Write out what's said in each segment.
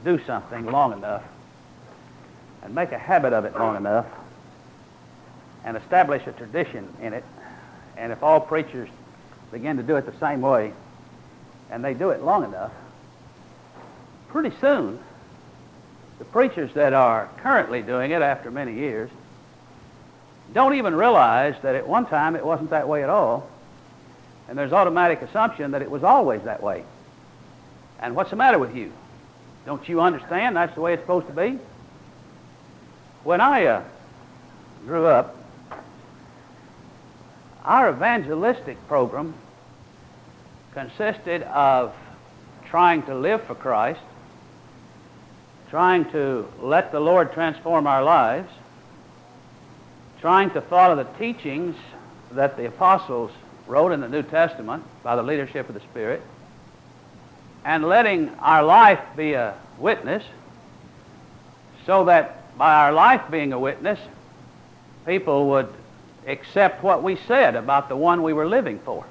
do something long enough and make a habit of it long enough and establish a tradition in it, and if all preachers begin to do it the same way and they do it long enough, pretty soon the preachers that are currently doing it after many years don't even realize that at one time it wasn't that way at all, and there's automatic assumption that it was always that way. And what's the matter with you? Don't you understand that's the way it's supposed to be? When I grew up, our evangelistic program consisted of trying to live for Christ, trying to let the Lord transform our lives, trying to follow the teachings that the apostles wrote in the New Testament by the leadership of the Spirit, and letting our life be a witness, so that by our life being a witness, people would accept what we said about the one we were living for.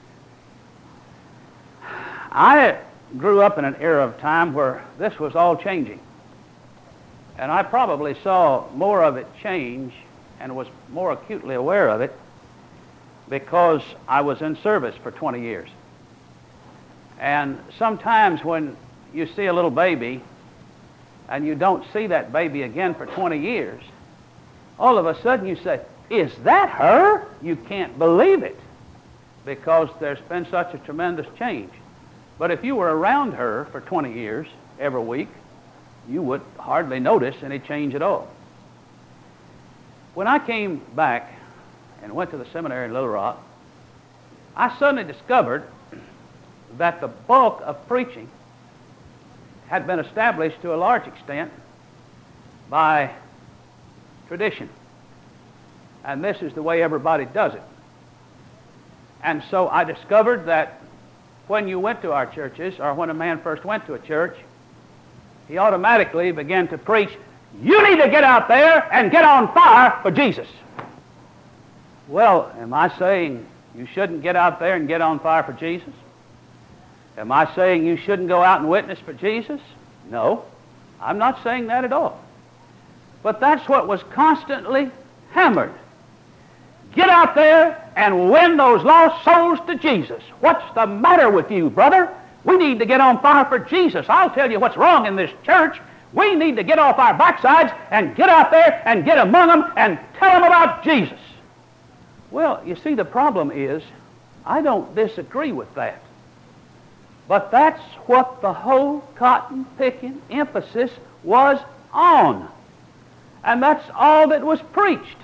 I grew up in an era of time where this was all changing, and I probably saw more of it change and was more acutely aware of it because I was in service for 20 years. And sometimes when you see a little baby and you don't see that baby again for 20 years, all of a sudden you say, "Is that her?" You can't believe it because there's been such a tremendous change. But if you were around her for 20 years, every week, you would hardly notice any change at all. When I came back and went to the seminary in Little Rock, I suddenly discovered that the bulk of preaching had been established to a large extent by tradition. And this is the way everybody does it. And so I discovered that when you went to our churches, or when a man first went to a church, he automatically began to preach, "You need to get out there and get on fire for Jesus." Well, am I saying you shouldn't get out there and get on fire for Jesus? Am I saying you shouldn't go out and witness for Jesus? No, I'm not saying that at all. But that's what was constantly hammered. Get out there and win those lost souls to Jesus. What's the matter with you, brother? We need to get on fire for Jesus. I'll tell you what's wrong in this church. We need to get off our backsides and get out there and get among them and tell them about Jesus. Well, you see, the problem is, I don't disagree with that. But that's what the whole cotton-picking emphasis was on. And that's all that was preached.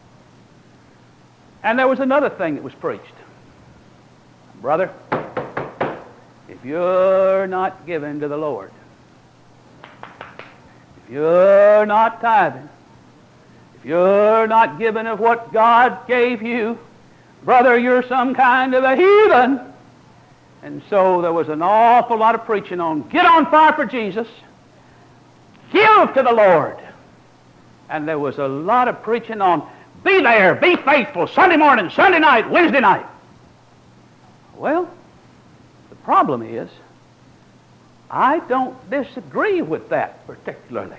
And there was another thing that was preached. Brother, if you're not giving to the Lord, if you're not tithing, if you're not giving of what God gave you, brother, you're some kind of a heathen. And so there was an awful lot of preaching on get on fire for Jesus, give to the Lord. And there was a lot of preaching on be there, be faithful, Sunday morning, Sunday night, Wednesday night. Well, the problem is, I don't disagree with that particularly.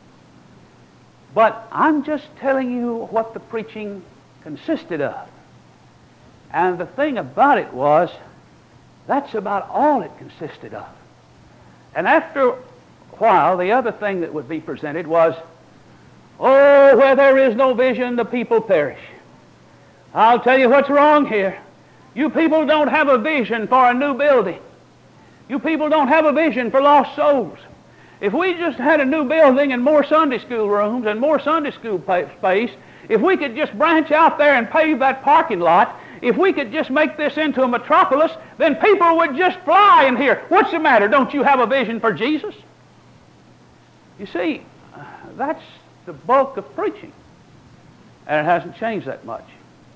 But I'm just telling you what the preaching consisted of. And the thing about it was, that's about all it consisted of. And after a while, the other thing that would be presented was, oh, where there is no vision, the people perish. I'll tell you what's wrong here. You people don't have a vision for a new building. You people don't have a vision for lost souls. If we just had a new building and more Sunday school rooms and more Sunday school space, if we could just branch out there and pave that parking lot, if we could just make this into a metropolis, then people would just fly in here. What's the matter? Don't you have a vision for Jesus? You see, that's the bulk of preaching, and it hasn't changed that much.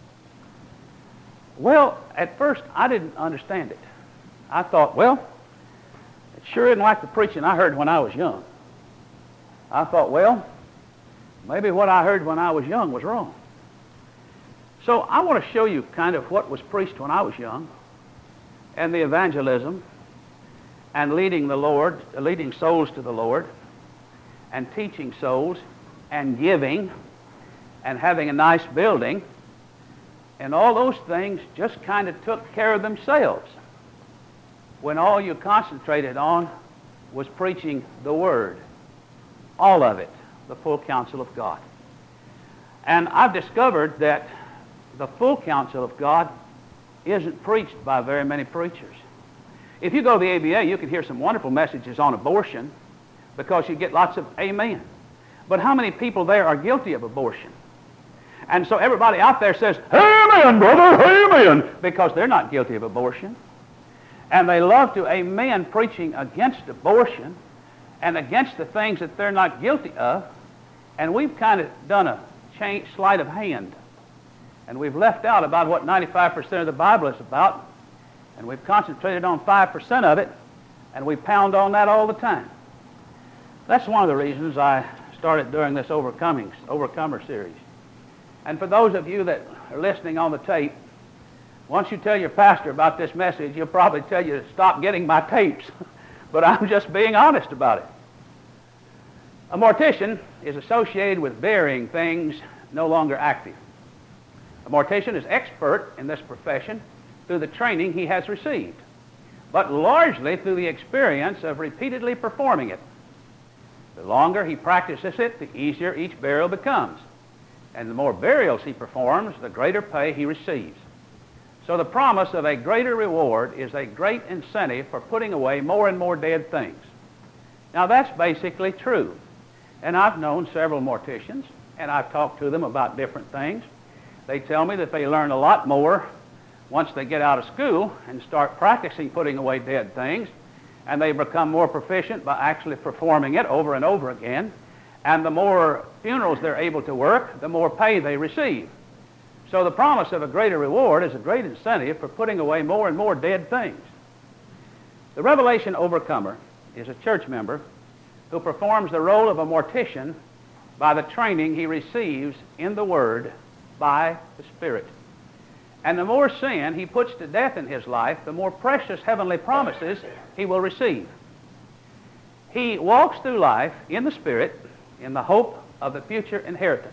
Well, at first I didn't understand it. I thought, well, it sure isn't like the preaching I heard when I was young. I thought, well, maybe what I heard when I was young was wrong. So I want to show you kind of what was preached when I was young, and the evangelism, and leading souls to the Lord, and teaching souls, and giving, and having a nice building, and all those things just kind of took care of themselves when all you concentrated on was preaching the Word. All of it, the full counsel of God. And I've discovered that the full counsel of God isn't preached by very many preachers. If you go to the ABA, you can hear some wonderful messages on abortion because you get lots of amen. But how many people there are guilty of abortion? And so everybody out there says, amen, brother, amen, because they're not guilty of abortion. And they love to amen preaching against abortion and against the things that they're not guilty of. And we've kind of done a sleight of hand. And we've left out about what 95% of the Bible is about. And we've concentrated on 5% of it. And we pound on that all the time. That's one of the reasons I started doing this Overcomer series. And for those of you that are listening on the tape, once you tell your pastor about this message, he'll probably tell you to stop getting my tapes. But I'm just being honest about it. A mortician is associated with burying things no longer active. A mortician is expert in this profession through the training he has received, but largely through the experience of repeatedly performing it. The longer he practices it, the easier each burial becomes. And the more burials he performs, the greater pay he receives. So the promise of a greater reward is a great incentive for putting away more and more dead things. Now that's basically true. And I've known several morticians, and I've talked to them about different things. They tell me that they learn a lot more once they get out of school and start practicing putting away dead things, and they become more proficient by actually performing it over and over again. And the more funerals they're able to work, the more pay they receive. So the promise of a greater reward is a great incentive for putting away more and more dead things. The Revelation Overcomer is a church member who performs the role of a mortician by the training he receives in the Word by the Spirit. And the more sin he puts to death in his life, the more precious heavenly promises he will receive. He walks through life in the Spirit in the hope of the future inheritance.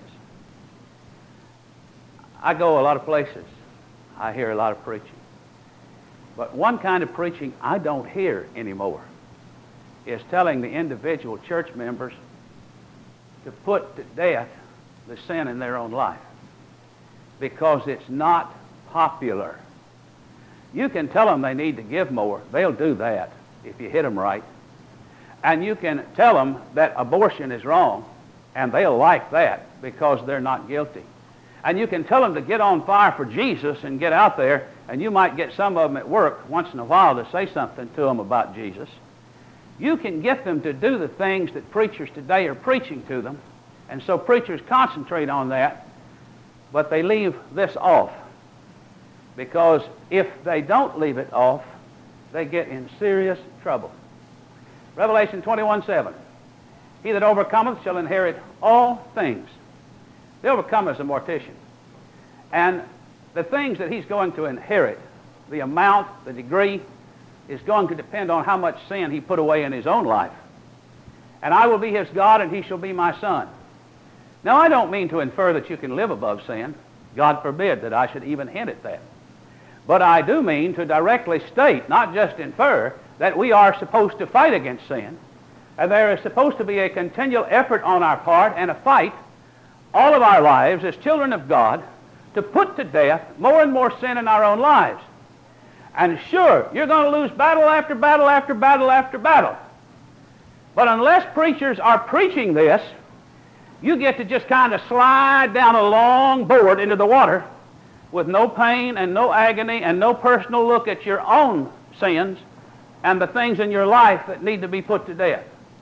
I go a lot of places. I hear a lot of preaching. But one kind of preaching I don't hear anymore is telling the individual church members to put to death the sin in their own life, because it's not popular. You can tell them they need to give more. They'll do that if you hit them right. And you can tell them that abortion is wrong, and they'll like that because they're not guilty. And you can tell them to get on fire for Jesus and get out there, and you might get some of them at work once in a while to say something to them about Jesus. You can get them to do the things that preachers today are preaching to them, and so preachers concentrate on that, but they leave this off. Because if they don't leave it off, they get in serious trouble. Revelation 21:7. He that overcometh shall inherit all things. The overcomer is a mortician. And the things that he's going to inherit, the amount, the degree, is going to depend on how much sin he put away in his own life. And I will be his God, and he shall be my son. Now, I don't mean to infer that you can live above sin. God forbid that I should even hint at that. But I do mean to directly state, not just infer, that we are supposed to fight against sin, and there is supposed to be a continual effort on our part and a fight all of our lives as children of God to put to death more and more sin in our own lives. And sure, you're going to lose battle after battle after battle after battle. But unless preachers are preaching this, you get to just kind of slide down a long board into the water with no pain and no agony and no personal look at your own sins and the things in your life that need to be put to death.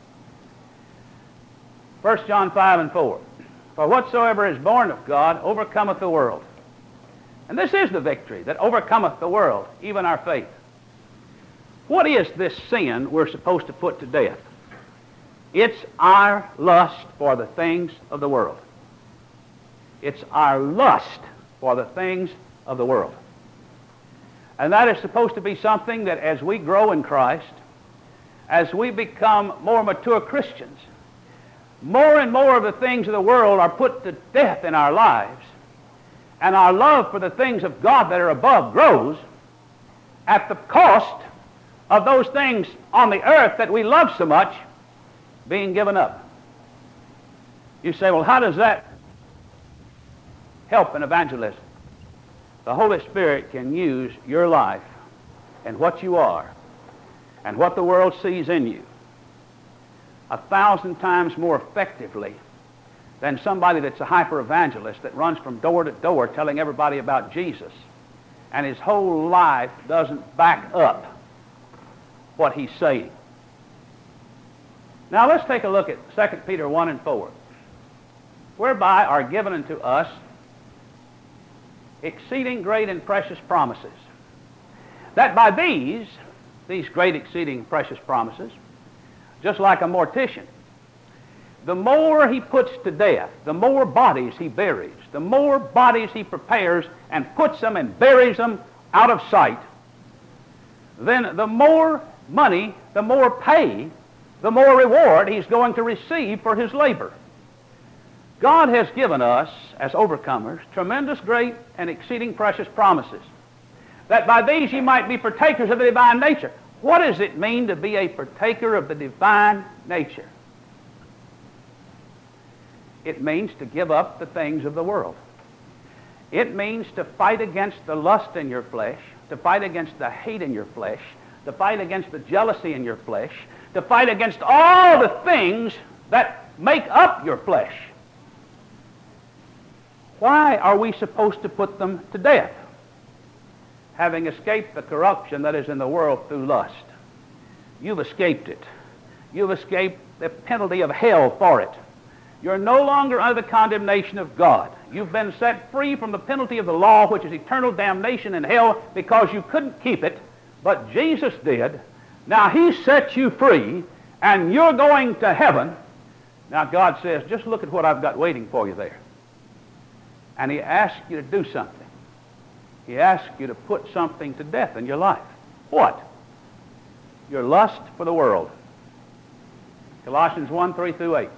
1 John 5:4. For whatsoever is born of God overcometh the world. And this is the victory that overcometh the world, even our faith. What is this sin we're supposed to put to death? It's our lust for the things of the world. It's our lust for the things of the world. And that is supposed to be something that as we grow in Christ as we become more mature Christians, more and more of the things of the world are put to death in our lives, and our love for the things of God that are above grows at the cost of those things on the earth that we love so much being given up. You say, well, how does that help in evangelism? The Holy Spirit can use your life and what you are and what the world sees in you 1,000 times more effectively than somebody that's a hyper-evangelist that runs from door to door telling everybody about Jesus, and his whole life doesn't back up what he's saying. Now let's take a look at 2 Peter 1 and 4. Whereby are given unto us exceeding great and precious promises, that by these great exceeding precious promises, just like a mortician, the more he puts to death, the more bodies he buries, the more bodies he prepares and puts them and buries them out of sight, then the more money, the more pay, the more reward he's going to receive for his labor. God has given us, as overcomers, tremendous, great, and exceeding precious promises, that by these ye might be partakers of the divine nature. What does it mean to be a partaker of the divine nature? It means to give up the things of the world. It means to fight against the lust in your flesh, to fight against the hate in your flesh, to fight against the jealousy in your flesh, to fight against all the things that make up your flesh. Why are we supposed to put them to death? Having escaped the corruption that is in the world through lust. You've escaped it. You've escaped the penalty of hell for it. You're no longer under the condemnation of God. You've been set free from the penalty of the law, which is eternal damnation in hell, because you couldn't keep it, but Jesus did. Now he set you free, and you're going to heaven. Now God says, just look at what I've got waiting for you there. And he asks you to do something. He asks you to put something to death in your life. What? Your lust for the world. Colossians 1, 3 through 8.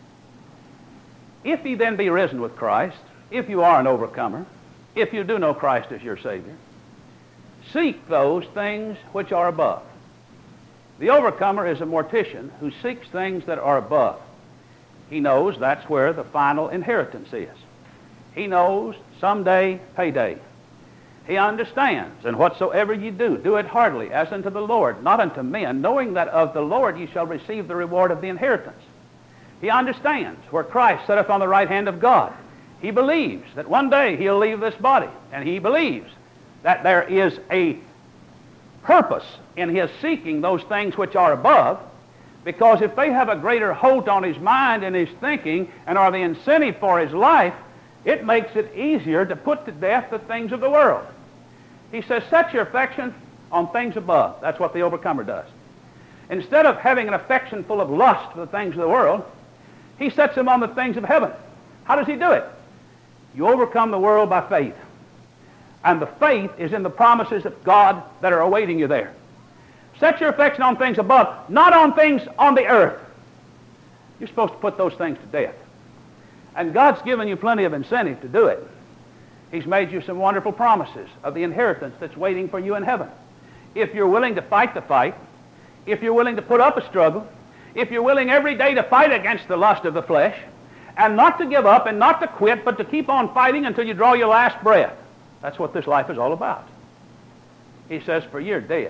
If ye then be risen with Christ, if you are an overcomer, if you do know Christ as your Savior, seek those things which are above. The overcomer is a mortician who seeks things that are above. He knows that's where the final inheritance is. He knows someday payday. He understands, and whatsoever ye do, do it heartily, as unto the Lord, not unto men, knowing that of the Lord ye shall receive the reward of the inheritance. He understands where Christ sitteth on the right hand of God. He believes that one day he'll leave this body, and he believes that there is a purpose in his seeking those things which are above, because if they have a greater hold on his mind and his thinking and are the incentive for his life, it makes it easier to put to death the things of the world. He says, set your affection on things above. That's what the overcomer does. Instead of having an affection full of lust for the things of the world, he sets them on the things of heaven. How does he do it? You overcome the world by faith. And the faith is in the promises of God that are awaiting you there. Set your affection on things above, not on things on the earth. You're supposed to put those things to death. And God's given you plenty of incentive to do it. He's made you some wonderful promises of the inheritance that's waiting for you in heaven. If you're willing to fight the fight, if you're willing to put up a struggle, if you're willing every day to fight against the lust of the flesh, and not to give up and not to quit, but to keep on fighting until you draw your last breath. That's what this life is all about. He says, for you're dead.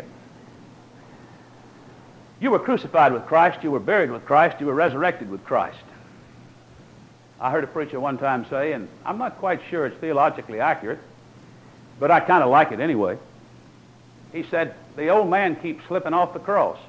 You were crucified with Christ, you were buried with Christ, you were resurrected with Christ. I heard a preacher one time say, and I'm not quite sure it's theologically accurate, but I kind of like it anyway. He said, the old man keeps slipping off the cross.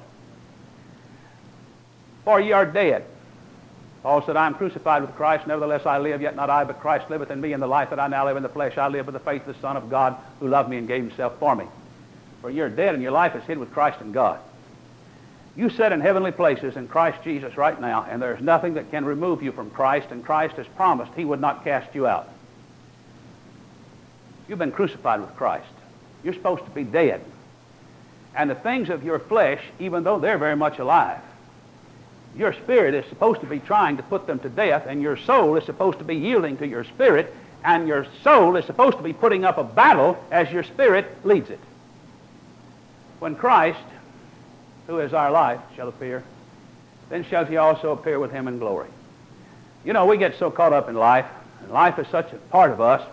For ye are dead. Paul said, I am crucified with Christ, nevertheless I live, yet not I, but Christ liveth in me, and the life that I now live in the flesh, I live by the faith of the Son of God, who loved me and gave himself for me. For you're dead, and your life is hid with Christ in God. You sit in heavenly places in Christ Jesus right now, and there's nothing that can remove you from Christ, and Christ has promised he would not cast you out. You've been crucified with Christ. You're supposed to be dead. And the things of your flesh, even though they're very much alive, your spirit is supposed to be trying to put them to death, and your soul is supposed to be yielding to your spirit, and your soul is supposed to be putting up a battle as your spirit leads it. When Christ, who is our life, shall appear, then shall he also appear with him in glory. You know, we get so caught up in life, and life is such a part of us,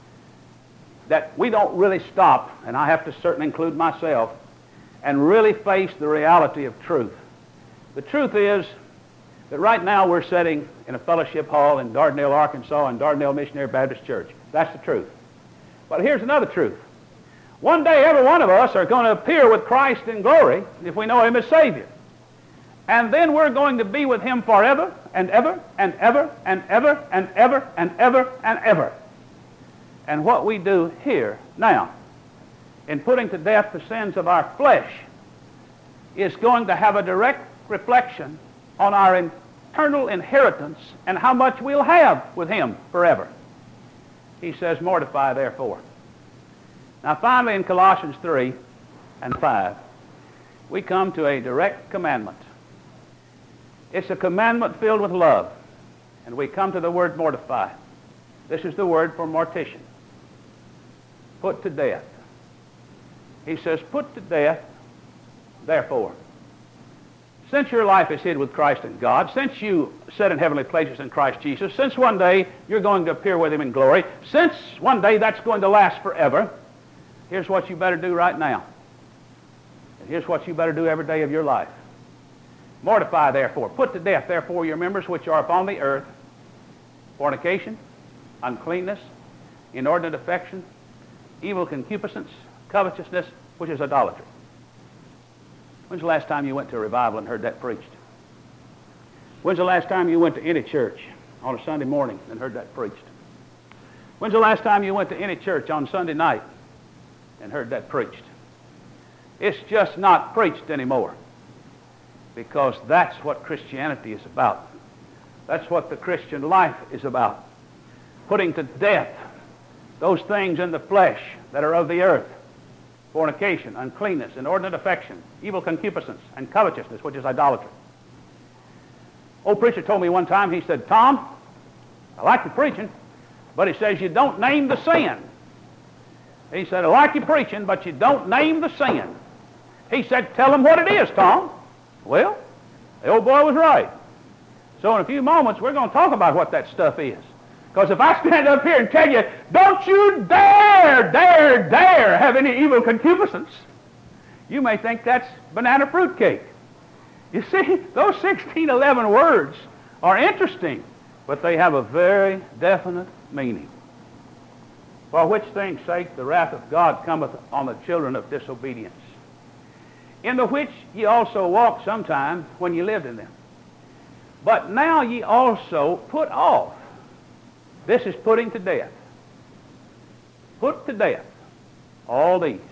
that we don't really stop, and I have to certainly include myself, and really face the reality of truth. The truth is that right now we're sitting in a fellowship hall in Dardanelle, Arkansas, in Dardanelle Missionary Baptist Church. That's the truth. But here's another truth. One day every one of us are going to appear with Christ in glory if we know him as Savior. And then we're going to be with him forever and ever and ever and ever and ever and ever and ever. And what we do here now in putting to death the sins of our flesh is going to have a direct reflection on our eternal inheritance and how much we'll have with him forever. He says, mortify therefore. Now finally in Colossians 3 and 5, we come to a direct commandment. It's a commandment filled with love. And we come to the word mortify. This is the word for mortician. Put to death. He says, put to death, therefore. Since your life is hid with Christ in God, since you sit in heavenly places in Christ Jesus, since one day you're going to appear with him in glory, since one day that's going to last forever, here's what you better do right now. And here's what you better do every day of your life. Mortify, therefore. Put to death, therefore, your members which are upon the earth, fornication, uncleanness, inordinate affection, evil concupiscence, covetousness, which is idolatry. When's the last time you went to a revival and heard that preached? When's the last time you went to any church on a Sunday morning and heard that preached? When's the last time you went to any church on Sunday night and heard that preached? It's just not preached anymore, because that's what Christianity is about. That's what the Christian life is about. Putting to death those things in the flesh that are of the earth. Fornication, uncleanness, inordinate affection, evil concupiscence, and covetousness, which is idolatry. Old preacher told me one time, he said, Tom, I like your preaching, but he says you don't name the sin. He said, I like your preaching, but you don't name the sin. He said, tell them what it is, Tom. Well, the old boy was right. So in a few moments, we're going to talk about what that stuff is. Because if I stand up here and tell you, don't you dare have any evil concupiscence, you may think that's banana fruitcake. You see, those 1611 words are interesting, but they have a very definite meaning. For which things sake the wrath of God cometh on the children of disobedience, in the which ye also walked sometime when ye lived in them. But now ye also put off. This is putting to death. Put to death all these: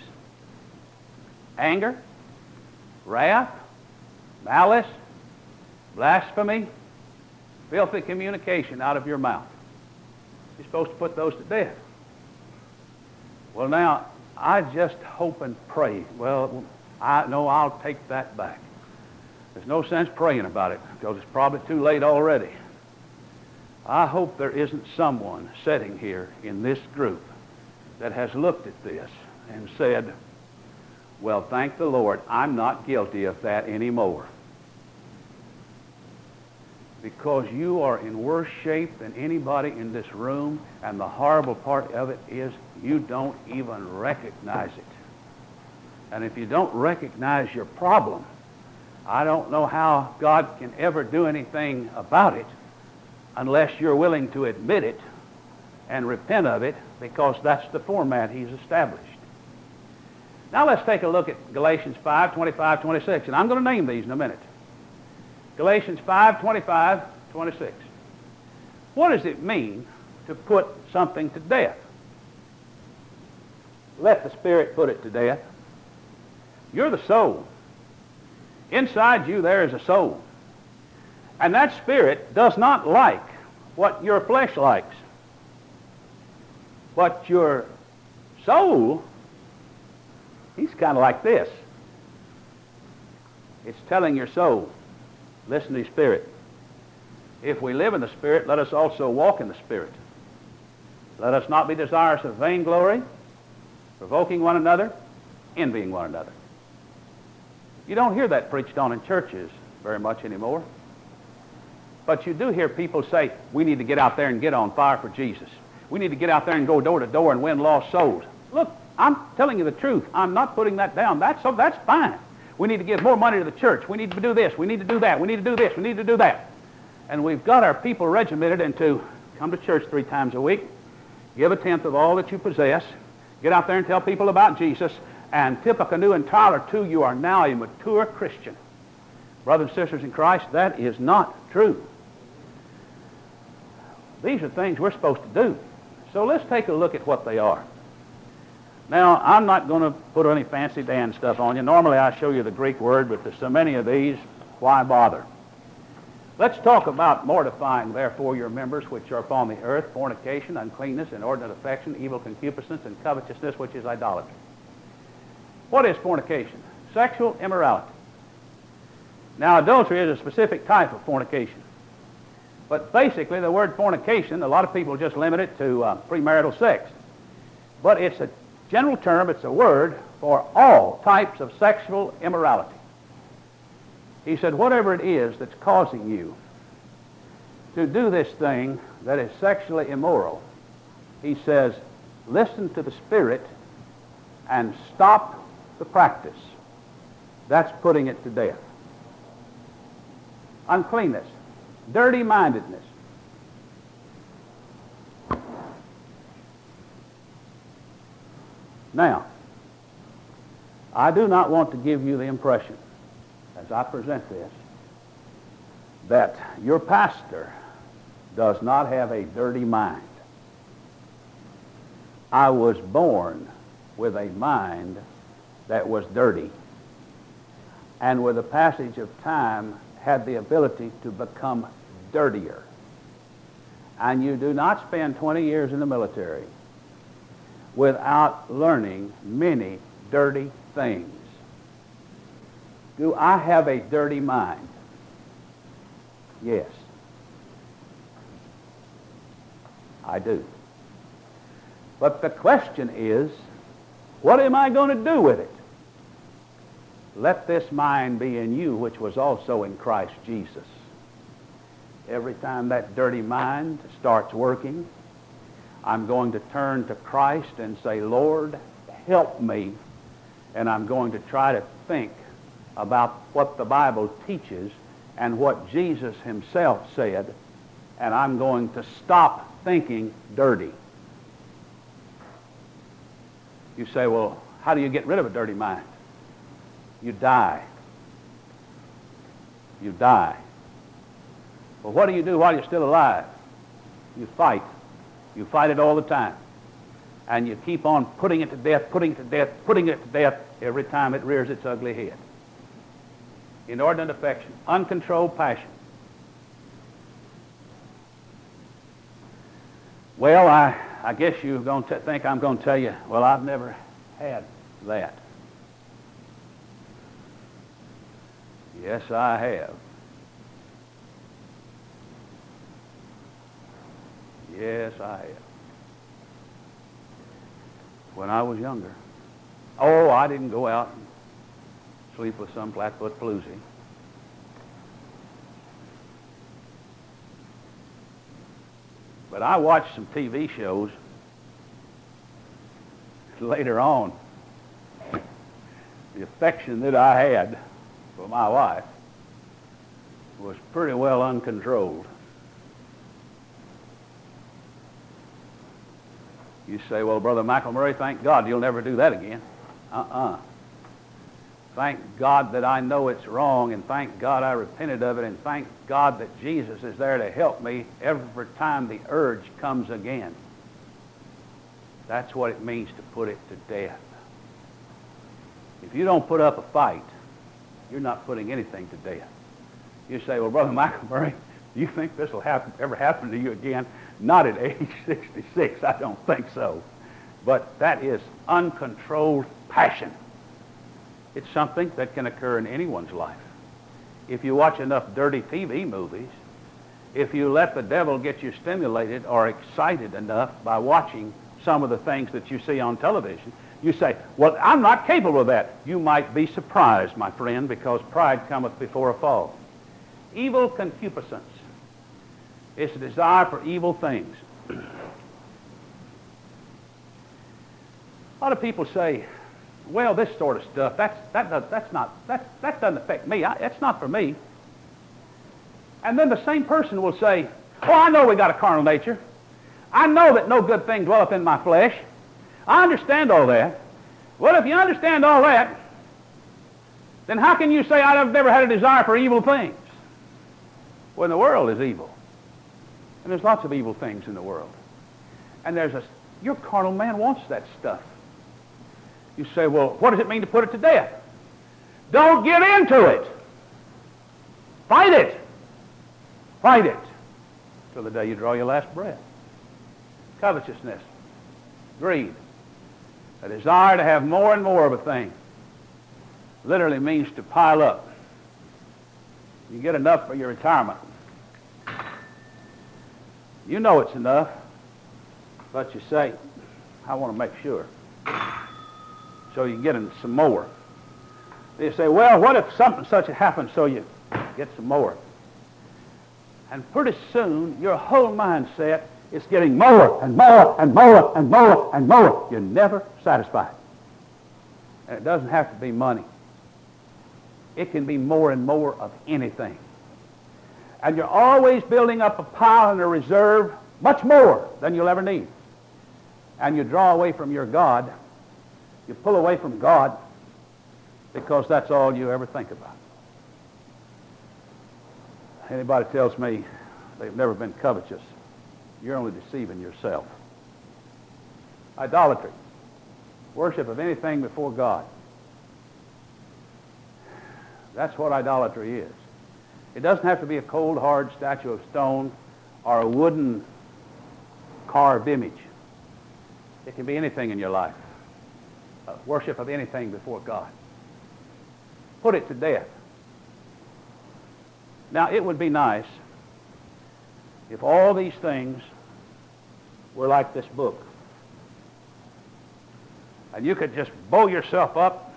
anger, wrath, malice, blasphemy, filthy communication out of your mouth. You're supposed to put those to death. Well, now, I just hope and pray. Well, I'll take that back. There's no sense praying about it, because it's probably too late already. I hope there isn't someone sitting here in this group that has looked at this and said, well, thank the Lord, I'm not guilty of that anymore. Because you are in worse shape than anybody in this room, and the horrible part of it is you don't even recognize it. And if you don't recognize your problem, I don't know how God can ever do anything about it unless you're willing to admit it and repent of it, because that's the format he's established. Now let's take a look at Galatians 5, 25, 26, and I'm going to name these in a minute. Galatians 5, 25, 26. What does it mean to put something to death? Let the Spirit put it to death. You're the soul. Inside you there is a soul. And that spirit does not like what your flesh likes. But your soul, he's kind of like this. It's telling your soul, listen to your spirit. If we live in the Spirit, let us also walk in the Spirit. Let us not be desirous of vainglory, provoking one another, envying one another. You don't hear that preached on in churches very much anymore. But you do hear people say, we need to get out there and get on fire for Jesus. We need to get out there and go door to door and win lost souls. Look, I'm telling you the truth. I'm not putting that down. That's fine. We need to give more money to the church. We need to do this. We need to do that. We need to do this. We need to do that. And we've got our people regimented into come to church 3 times a week, give a tenth of all that you possess, get out there and tell people about Jesus, and tip a canoe and tile or two, you are now a mature Christian. Brothers and sisters in Christ, that is not true. These are things we're supposed to do. So let's take a look at what they are. Now, I'm not going to put any fancy Dan stuff on you. Normally I show you the Greek word, but there's so many of these, why bother? Let's talk about mortifying, therefore, your members which are upon the earth, fornication, uncleanness, inordinate affection, evil concupiscence, and covetousness, which is idolatry. What is fornication? Sexual immorality. Now, adultery is a specific type of fornication. But basically, the word fornication, a lot of people just limit it to premarital sex. But it's a general term, it's a word for all types of sexual immorality. He said, whatever it is that's causing you to do this thing that is sexually immoral, he says, listen to the Spirit and stop the practice. That's putting it to death. Uncleanness, dirty-mindedness. Now, I do not want to give you the impression, as I present this, that your pastor does not have a dirty mind. I was born with a mind that was dirty, and with the passage of time had the ability to become dirtier. And you do not spend 20 years in the military without learning many dirty things. Do I have a dirty mind? Yes. I do. But the question is, what am I going to do with it? Let this mind be in you, which was also in Christ Jesus. Every time that dirty mind starts working, I'm going to turn to Christ and say, Lord, help me. And I'm going to try to think about what the Bible teaches and what Jesus himself said, and I'm going to stop thinking dirty. You say, well, how do you get rid of a dirty mind? You die. You die. Well, what do you do while you're still alive? You fight. You fight it all the time. And you keep on putting it to death, putting it to death, putting it to death every time it rears its ugly head. Inordinate affection, uncontrolled passion. Well, I guess you're going to think I'm going to tell you, well, I've never had that. Yes, I have. Yes, I have. When I was younger. Oh, I didn't go out and sleep with some flatfoot floozy. But I watched some TV shows later on. The affection that I had for my wife was pretty well uncontrolled. You say, well, Brother McElmurray, thank God you'll never do that again. Thank God that I know it's wrong, and thank God I repented of it, and thank God that Jesus is there to help me every time the urge comes again. That's what it means to put it to death. If you don't put up a fight, you're not putting anything to death. You say, well, Brother McElmurray, do you think this will ever happen to you again? Not at age 66, I don't think so. But that is uncontrolled passion. It's something that can occur in anyone's life. if you watch enough dirty TV movies, if you let the devil get you stimulated or excited enough by watching some of the things that you see on television, you say, well, I'm not capable of that. You might be surprised, my friend, because pride cometh before a fall. Evil concupiscence. It's a desire for evil things. A lot of people say, well, this sort of stuff, that doesn't affect me. That's not for me. And then the same person will say, oh, I know we got a carnal nature. I know that no good thing dwelleth in my flesh. I understand all that. Well, if you understand all that, then how can you say I've never had a desire for evil things? When the world is evil. And there's lots of evil things in the world. And your carnal man wants that stuff. You say, well, what does it mean to put it to death? Don't get into it. Fight it. Fight it till the day you draw your last breath. Covetousness, greed, a desire to have more and more of a thing. Literally means to pile up. You get enough for your retirement. You know it's enough, but you say, I want to make sure. So you get some more. You say, well, what if something such happens, so you get some more? And pretty soon, your whole mindset is getting more and more and more and more and more. You're never satisfied. And it doesn't have to be money. It can be more and more of anything. And you're always building up a pile and a reserve, much more than you'll ever need. And you draw away from your God. You pull away from God because that's all you ever think about. Anybody tells me they've never been covetous, you're only deceiving yourself. Idolatry, worship of anything before God. That's what idolatry is. It doesn't have to be a cold, hard statue of stone or a wooden carved image. It can be anything in your life. Worship of anything before God. Put it to death. Now, it would be nice if all these things were like this book. And you could just bow yourself up,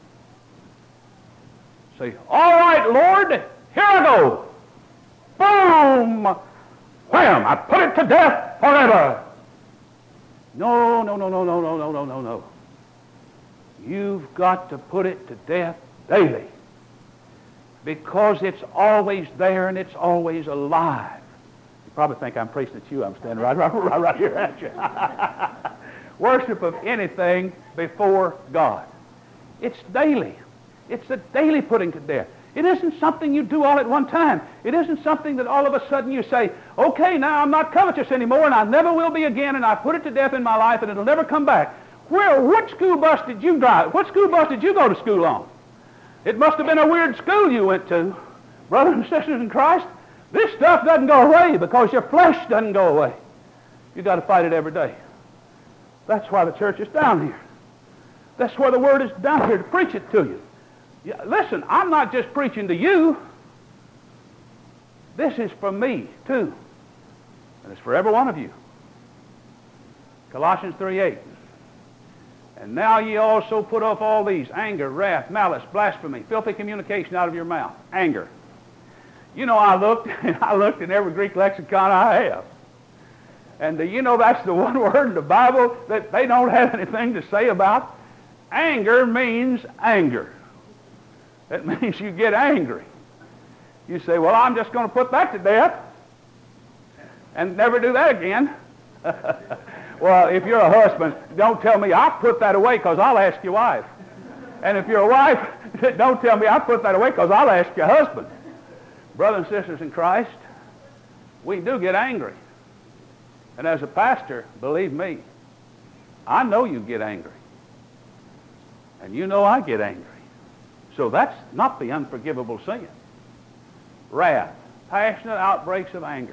say, all right, Lord, here I go. Boom! Wham! I put it to death forever. No, no, no, no, no, no, no, no, no, no. You've got to put it to death daily. Because it's always there and it's always alive. You probably think I'm preaching at you. I'm standing right here at you. Worship of anything before God. It's daily. It's a daily putting to death. It isn't something you do all at one time. It isn't something that all of a sudden you say, okay, now I'm not covetous anymore and I never will be again and I put it to death in my life and it'll never come back. What school bus did you drive? What school bus did you go to school on? It must have been a weird school you went to. Brothers and sisters in Christ, this stuff doesn't go away because your flesh doesn't go away. You've got to fight it every day. That's why the church is down here. That's why the Word is down here to preach it to you. Listen, I'm not just preaching to you. This is for me, too. And it's for every one of you. Colossians 3:8. And now ye also put off all these, anger, wrath, malice, blasphemy, filthy communication out of your mouth. Anger. You know, I looked in every Greek lexicon I have. And you know that's the one word in the Bible that they don't have anything to say about. Anger means anger. It means you get angry. You say, well, I'm just going to put that to death and never do that again. Well, if you're a husband, don't tell me I put that away because I'll ask your wife. And if you're a wife, don't tell me I put that away because I'll ask your husband. Brothers and sisters in Christ, we do get angry. And as a pastor, believe me, I know you get angry. And you know I get angry. So that's not the unforgivable sin. Wrath, passionate outbreaks of anger.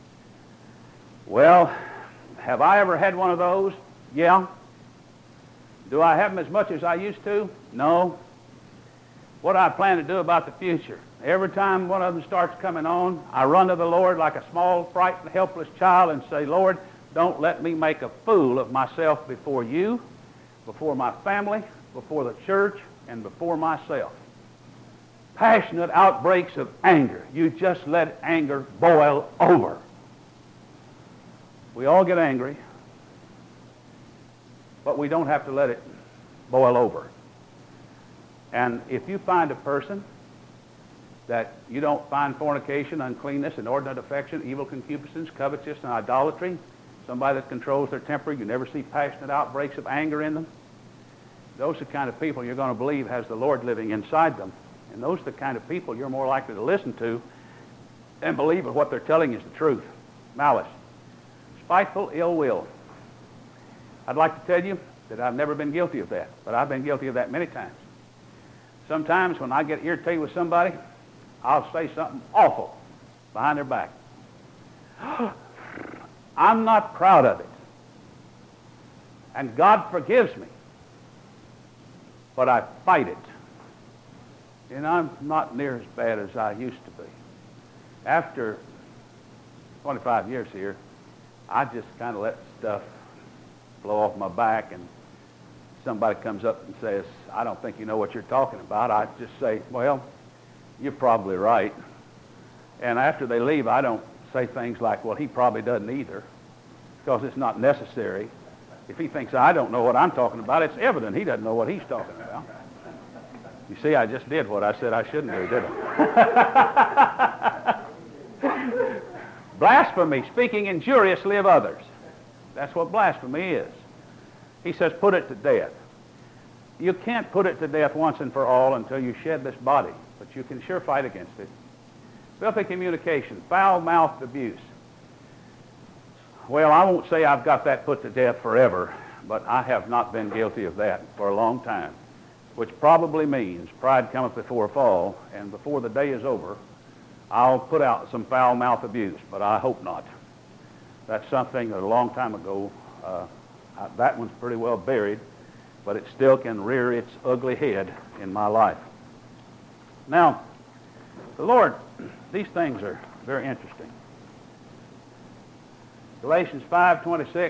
Well, have I ever had one of those? Yeah. Do I have them as much as I used to? No. what I plan to do about the future. Every time one of them starts coming on, I run to the Lord like a small, frightened, helpless child and say, Lord, don't let me make a fool of myself before you, before my family, before the church, and before myself. Passionate outbreaks of anger. You just let anger boil over. We all get angry, but we don't have to let it boil over. And if you find a person that you don't find fornication, uncleanness, inordinate affection, evil concupiscence, covetousness, and idolatry, somebody that controls their temper, you never see passionate outbreaks of anger in them, those are the kind of people you're going to believe has the Lord living inside them. And those are the kind of people you're more likely to listen to and believe that what they're telling is the truth. Malice. Spiteful ill will. I'd like to tell you that I've never been guilty of that, but I've been guilty of that many times. Sometimes when I get irritated with somebody, I'll say something awful behind their back. I'm not proud of it. And God forgives me. But I fight it. And I'm not near as bad as I used to be. After 25 years here, I just kind of let stuff blow off my back, and somebody comes up and says, I don't think you know what you're talking about. I just say, well, you're probably right. And after they leave, I don't say things like, well, he probably doesn't either, because it's not necessary. If he thinks I don't know what I'm talking about, it's evident he doesn't know what he's talking about. You see, I just did what I said I shouldn't do, didn't I? Blasphemy, speaking injuriously of others. That's what blasphemy is. He says, put it to death. You can't put it to death once and for all until you shed this body, but you can sure fight against it. Filthy communication, foul-mouthed abuse. Well, I won't say I've got that put to death forever, but I have not been guilty of that for a long time, which probably means pride cometh before a fall, and before the day is over, I'll put out some foul-mouthed abuse, but I hope not. That's something that a long time ago, that one's pretty well buried, but it still can rear its ugly head in my life. Now, the Lord, these things are very interesting. Galatians 5:26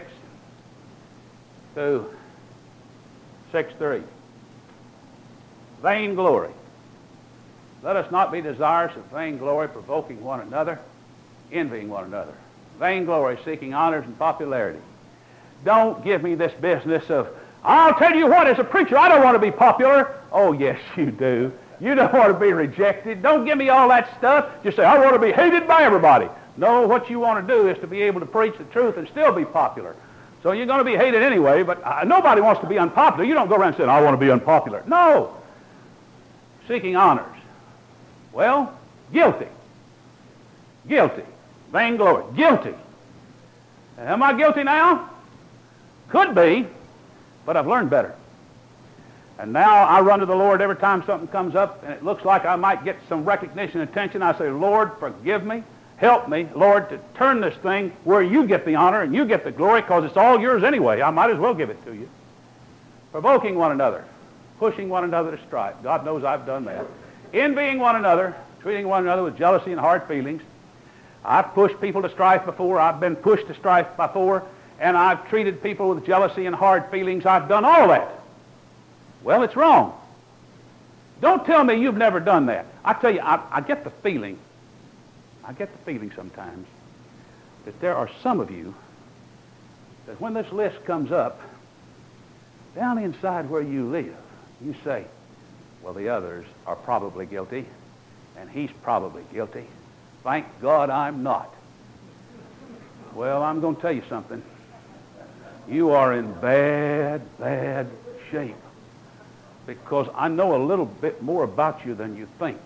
to 6:3. Vainglory. Let us not be desirous of vainglory, provoking one another, envying one another. Vainglory, seeking honors and popularity. Don't give me this business of, I'll tell you what, as a preacher, I don't want to be popular. Oh, yes, you do. You don't want to be rejected. Don't give me all that stuff. Just say, I want to be hated by everybody. No, what you want to do is to be able to preach the truth and still be popular. So you're going to be hated anyway, but nobody wants to be unpopular. You don't go around saying, I want to be unpopular. No. Seeking honors. Well, guilty. Guilty. Vainglory. Guilty. Am I guilty now? Could be, but I've learned better. And now I run to the Lord every time something comes up and it looks like I might get some recognition and attention. I say, Lord, forgive me. Help me, Lord, to turn this thing where you get the honor and you get the glory, because it's all yours anyway. I might as well give it to you. Provoking one another. Pushing one another to strife. God knows I've done that. Envying one another. Treating one another with jealousy and hard feelings. I've pushed people to strife before. I've been pushed to strife before. And I've treated people with jealousy and hard feelings. I've done all that. Well, it's wrong. Don't tell me you've never done that. I tell you, I get the feeling. I get the feeling sometimes that there are some of you that when this list comes up, down inside where you live, you say, well, the others are probably guilty, and he's probably guilty. Thank God I'm not. Well, I'm going to tell you something. You are in bad, bad shape, because I know a little bit more about you than you think.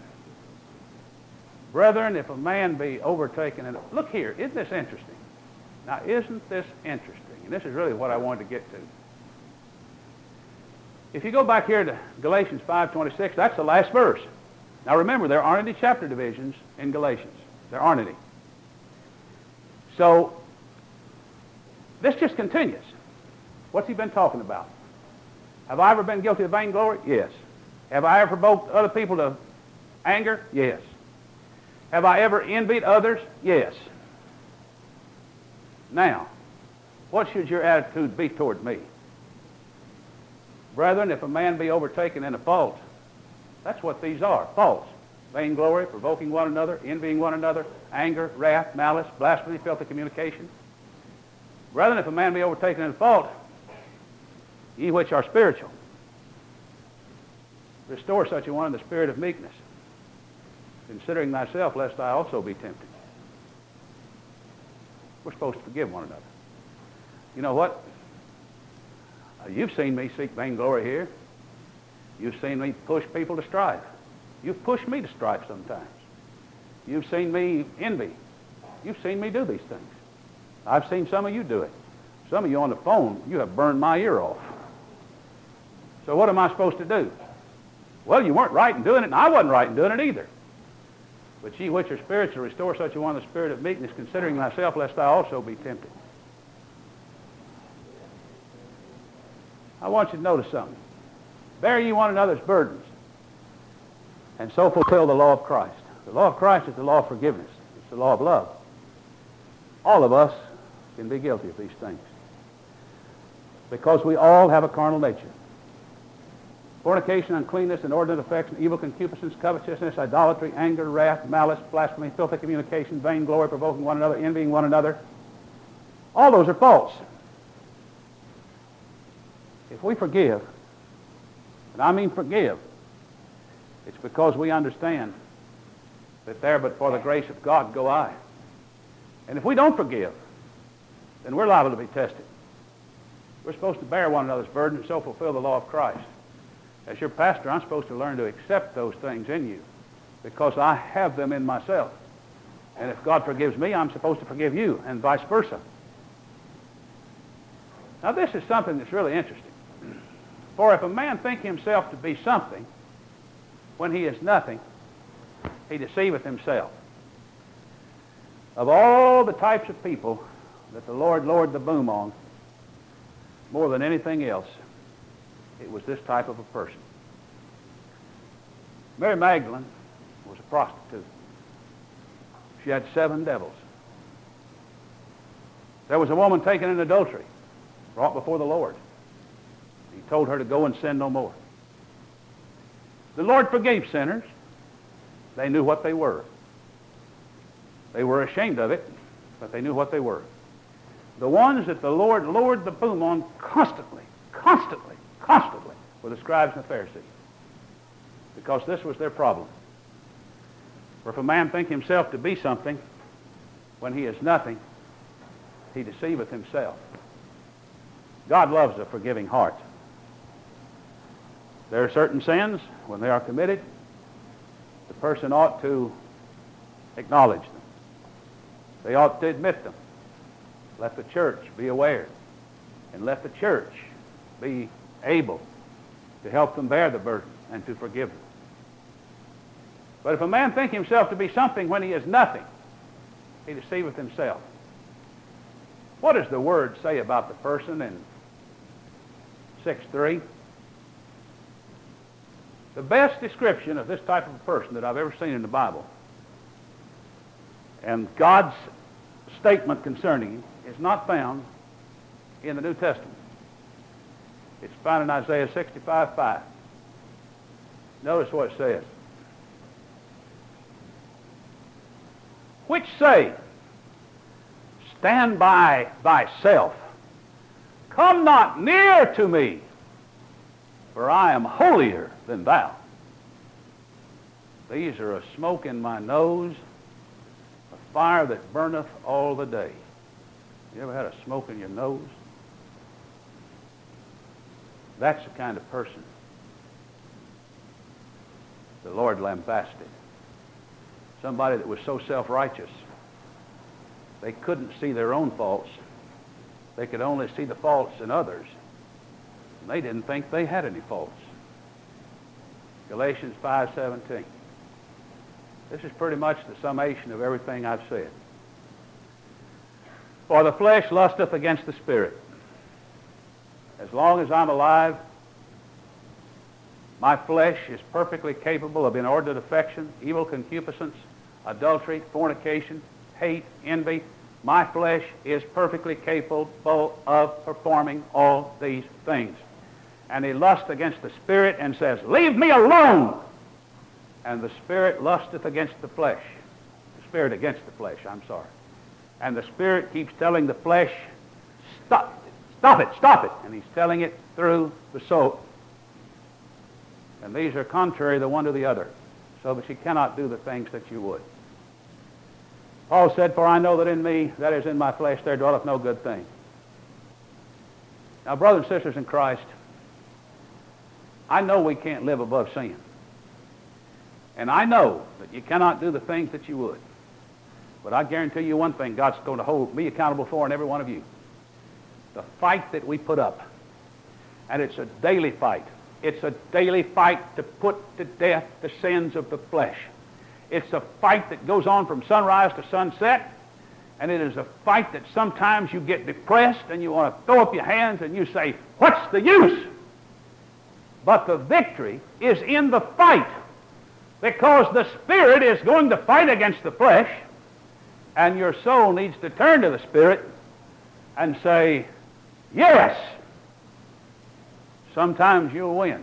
Brethren, if a man be overtaken, and look here, isn't this interesting? Now, isn't this interesting? And this is really what I wanted to get to. If you go back here to Galatians 5:26, that's the last verse. Now remember, there aren't any chapter divisions in Galatians. There aren't any. So, this just continues. What's he been talking about? Have I ever been guilty of vainglory? Yes. Have I ever provoked other people to anger? Yes. Have I ever envied others? Yes. Now, what should your attitude be toward me? Brethren, if a man be overtaken in a fault, that's what these are, faults. Vainglory, provoking one another, envying one another, anger, wrath, malice, blasphemy, filthy communication. Brethren, if a man be overtaken in a fault, ye which are spiritual, restore such a one in the spirit of meekness, considering thyself, lest I also be tempted. We're supposed to forgive one another. You know what? You've seen me seek vainglory here. You've seen me push people to strife. You've pushed me to strife sometimes. You've seen me envy. You've seen me do these things. I've seen some of you do it. Some of you on the phone, you have burned my ear off. So what am I supposed to do? Well, you weren't right in doing it, and I wasn't right in doing it either. But ye which are spiritual, restore such a one in the spirit of meekness, considering thyself, lest thou also be tempted. I want you to notice something. Bear ye one another's burdens, and so fulfill the law of Christ. The law of Christ is the law of forgiveness. It's the law of love. All of us can be guilty of these things, because we all have a carnal nature. Fornication, uncleanness, inordinate affection, evil concupiscence, covetousness, idolatry, anger, wrath, malice, blasphemy, filthy communication, vainglory, provoking one another, envying one another. All those are false. If we forgive, and I mean forgive, it's because we understand that there but for the grace of God go I. And if we don't forgive, then we're liable to be tested. We're supposed to bear one another's burden and so fulfill the law of Christ. As your pastor, I'm supposed to learn to accept those things in you because I have them in myself. And if God forgives me, I'm supposed to forgive you, and vice versa. Now, this is something that's really interesting. For if a man think himself to be something when he is nothing, he deceiveth himself. Of all the types of people that the Lord lowered the boom on, more than anything else, it was this type of a person. Mary Magdalene was a prostitute. She had 7 devils. There was a woman taken in adultery, brought before the Lord. He told her to go and sin no more. The Lord forgave sinners. They knew what they were. They were ashamed of it, but they knew what they were. The ones that the Lord lowered the boom on constantly were the scribes and the Pharisees, because this was their problem. For if a man think himself to be something when he is nothing, he deceiveth himself. God loves a forgiving heart. There are certain sins, when they are committed, the person ought to acknowledge them. They ought to admit them. Let the church be aware, and let the church be able to help them bear the burden and to forgive them. But if a man think himself to be something when he is nothing, he deceiveth himself. What does the Word say about the person in 6:3? The best description of this type of a person that I've ever seen in the Bible, and God's statement concerning him, is not found in the New Testament. It's found in Isaiah 65:5. Notice what it says. Which say, stand by thyself, come not near to me, for I am holier than thou. These are a smoke in my nose, a fire that burneth all the day. You ever had a smoke in your nose? That's the kind of person the Lord lambasted. Somebody that was so self-righteous, they couldn't see their own faults. They could only see the faults in others. And they didn't think they had any faults. Galatians 5:17. This is pretty much the summation of everything I've said. For the flesh lusteth against the Spirit. As long as I'm alive, My flesh is perfectly capable of inordinate affection, evil concupiscence, adultery, fornication, hate, envy. My flesh is perfectly capable of performing all these things. And he lusts against the Spirit and says, leave me alone! And the Spirit lusteth against the flesh. The Spirit against the flesh, I'm sorry. And the Spirit keeps telling the flesh, stop it. And he's telling it through the soul. And these are contrary the one to the other, so that you cannot do the things that you would. Paul said, for I know that in me, that is in my flesh, there dwelleth no good thing. Now, brothers and sisters in Christ, I know we can't live above sin. And I know that you cannot do the things that you would. But I guarantee you one thing God's going to hold me accountable for and every one of you. The fight that we put up. And it's a daily fight. It's a daily fight to put to death the sins of the flesh. It's a fight that goes on from sunrise to sunset. And it is a fight that sometimes you get depressed and you want to throw up your hands and you say, what's the use? But the victory is in the fight. Because the Spirit is going to fight against the flesh, and your soul needs to turn to the Spirit and say, yes! Sometimes you'll win.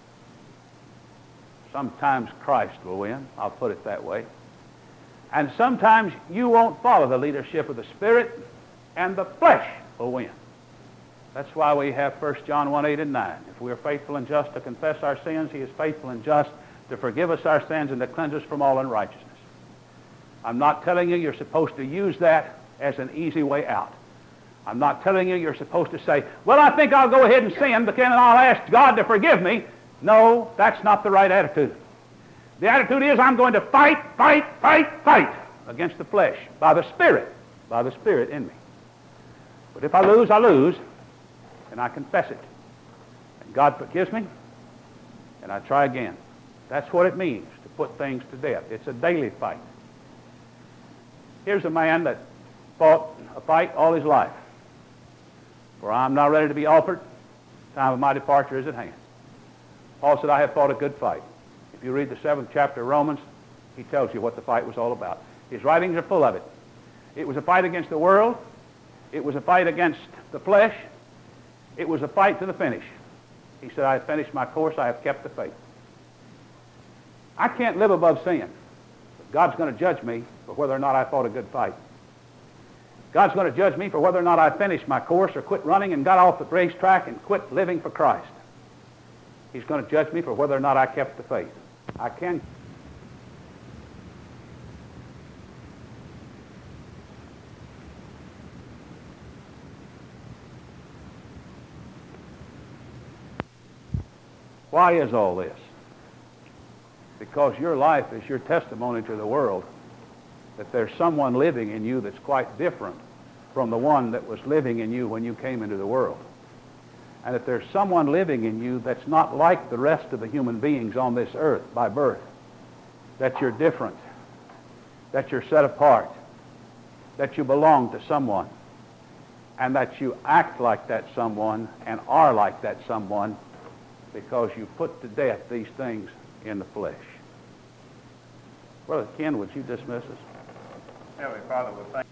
Sometimes Christ will win. I'll put it that way. And sometimes you won't follow the leadership of the Spirit, and the flesh will win. That's why we have 1 John 1, 8 and 9. If we are faithful and just to confess our sins, he is faithful and just to forgive us our sins and to cleanse us from all unrighteousness. I'm not telling you you're supposed to use that as an easy way out. I'm not telling you you're supposed to say, well, I think I'll go ahead and sin, but then I'll ask God to forgive me. No, that's not the right attitude. The attitude is I'm going to fight against the flesh by the Spirit in me. But if I lose, I lose, and I confess it. And God forgives me, and I try again. That's what it means to put things to death. It's a daily fight. Here's a man that fought a fight all his life. For I am now ready to be offered. The time of my departure is at hand. Paul said, I have fought a good fight. If you read the 7th chapter of Romans, he tells you what the fight was all about. His writings are full of it. It was a fight against the world. It was a fight against the flesh. It was a fight to the finish. He said, I have finished my course. I have kept the faith. I can't live above sin. But God's going to judge me for whether or not I fought a good fight. God's going to judge me for whether or not I finished my course or quit running and got off the racetrack and quit living for Christ. He's going to judge me for whether or not I kept the faith. I can. Why is all this? Because your life is your testimony to the world that there's someone living in you that's quite different from the one that was living in you when you came into the world. And that there's someone living in you that's not like the rest of the human beings on this earth by birth. That you're different. That you're set apart. That you belong to someone. And that you act like that someone and are like that someone because you put to death these things in the flesh. Brother Ken, would you dismiss us? Heavenly Father, we thank